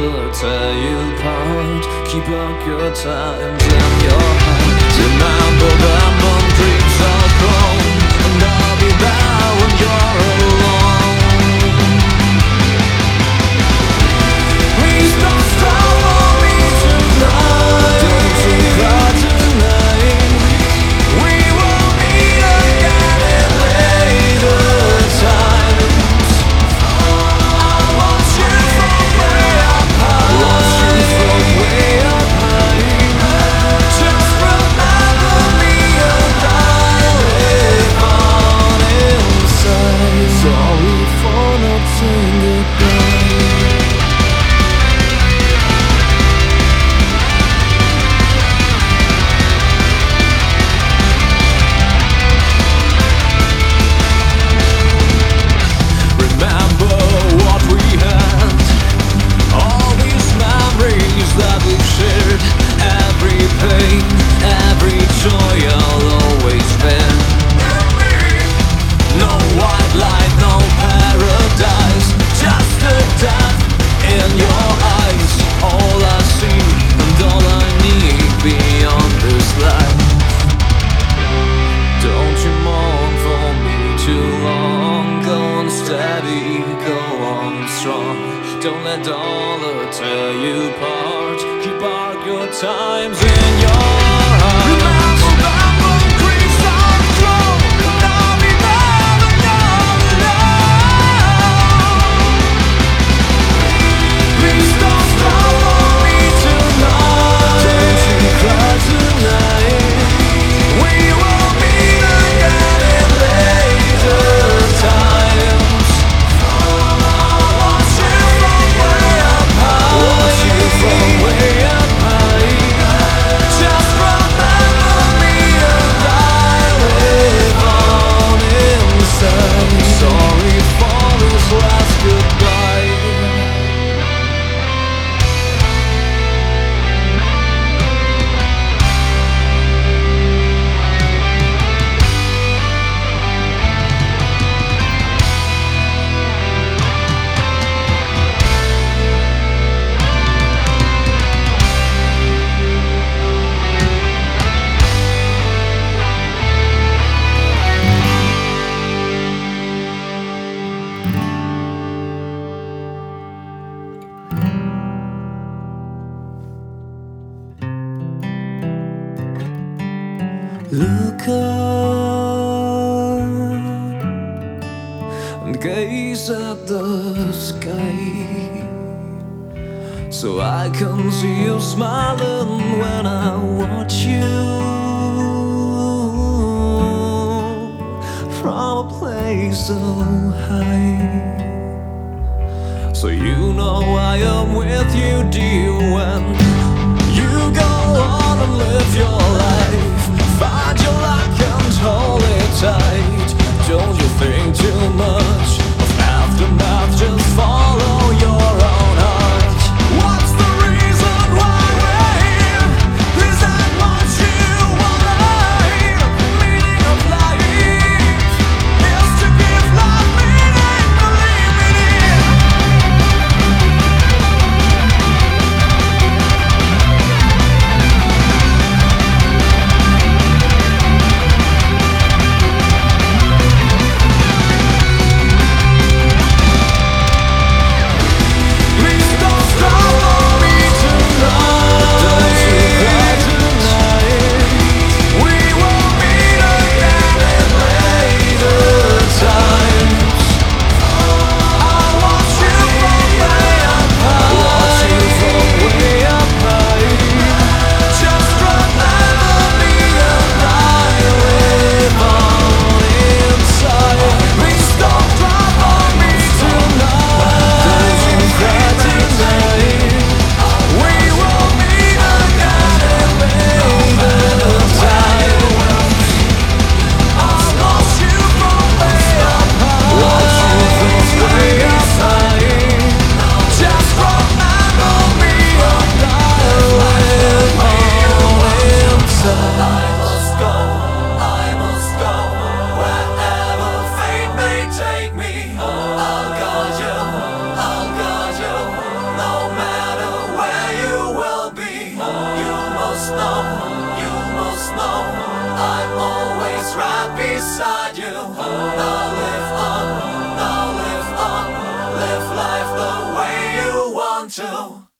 dollar tear you apart. Keep our good times in your heart. Remember them when dreams are gone, and I'll be there when you're alone. Please don't stop on me tonight. Don't you cry tonight. We will meet again in later times. I want you from way up high. Want you from way up high. Just remember me and I live on inside. Sorry for not saying goodbye. Remember what we had, all these memories that we've shared. Every pain, every joy, I'll always bear. No white light, no paradise, just a death in your eyes. All I see and all I need beyond this life. Don't you mourn for me too long. Go on steady, go on strong. Don't let dollar tear you apart. Keep our good times in your heart. Remember that when dreams are strong, and I'll be there when you're alone. Please don't stop on me tonight. Don't you cry tonight. We will meet again in later times. I want you from way up high. Want you from way up high. Just remember me and I live on inside. Sorry for this last goodbye. Look up and gaze at the sky, so I can see you smiling when I watch you from a place so high. So you know I am with you, dear, when you go on and live your life. Find your luck and hold it tight. Don't you think too much of aftermath, just follow your own heart. What's the reason why we're here? Is that what you want? Meaning of life is to give life meaning, believe me dear. must know, I'm always right beside you. Now live on, live life the way you want to.